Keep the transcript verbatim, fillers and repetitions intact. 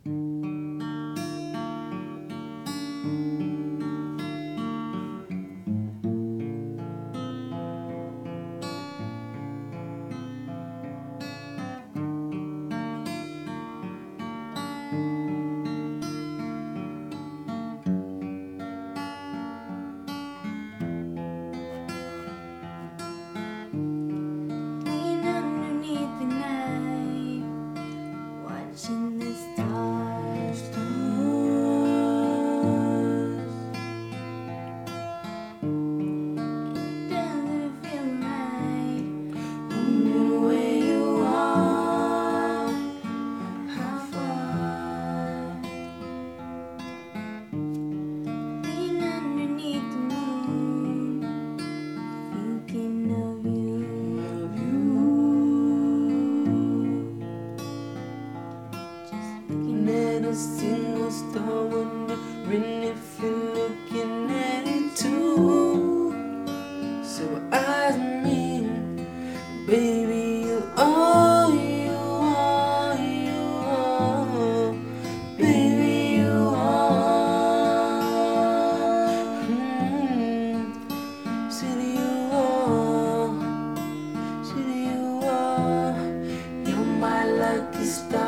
Lean underneath the night, watching the stars. It doesn't feel right, wondering where you are, how far. Lean underneath the moon, thinking of you. Looking At a single star, wondering if you're looking at it too. So I mean, baby, you are, you are, you are, baby, you are. Mm. City, you are, city, you are. You're my lucky star.